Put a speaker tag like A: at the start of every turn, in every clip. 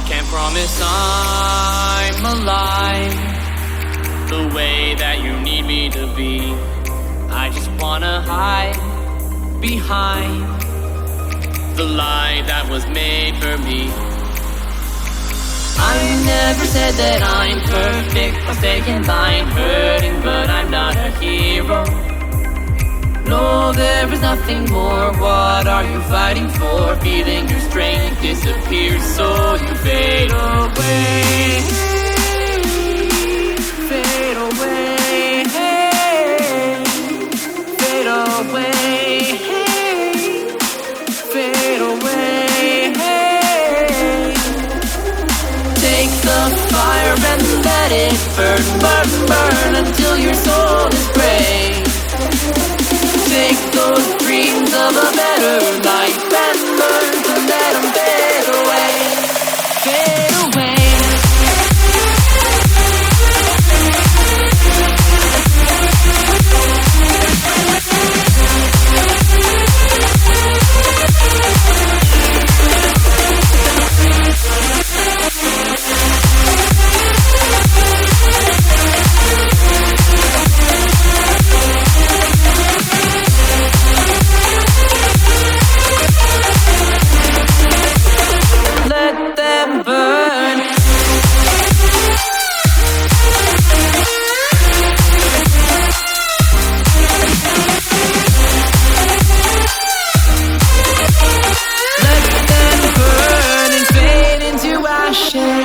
A: can't promise I'm alive the way that you need me to be. I just wanna hide behind the lie that was made for me. I never said that I'm perfect. I'm staying blind, hurting, but I'm not a hero. No, there is nothing more. What are you fighting for? Feeling your strength disappears, so you fade away. Fade away. Fade away. Fade away. Take the fire and let it burn, burn, burn until your soul is gray. Take those dreams of a better life and learn to let them fade away. Fade away. Let them burn. Let them burn and fade into ashes.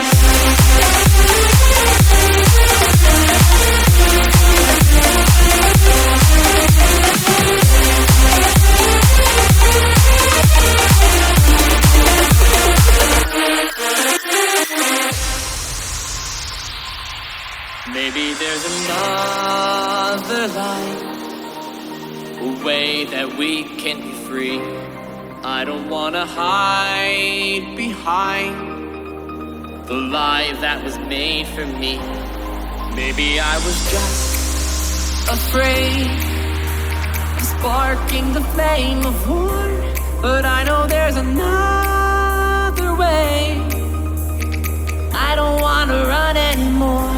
A: Maybe there's another life, a way that we can be free. I don't wanna hide behind the lie that was made for me. Maybe I was just afraid of sparking the flame of war, but I know there's another way. I don't wanna run anymore.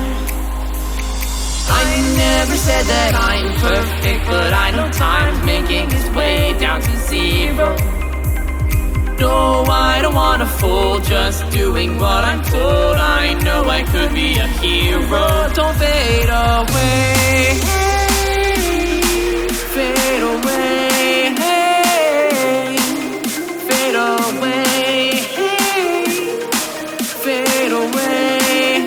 A: I never said that I'm perfect, but I know time's making its way down to zero. No, I don't wanna fool, just doing what I'm told. I know I could be a hero. Don't fade away. Fade away. Fade away. Fade away.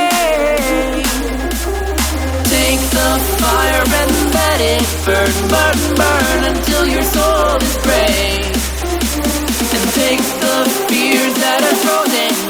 A: Take the fire and let it burn, burn, burn until your soul is gray. And take the fears that are frozen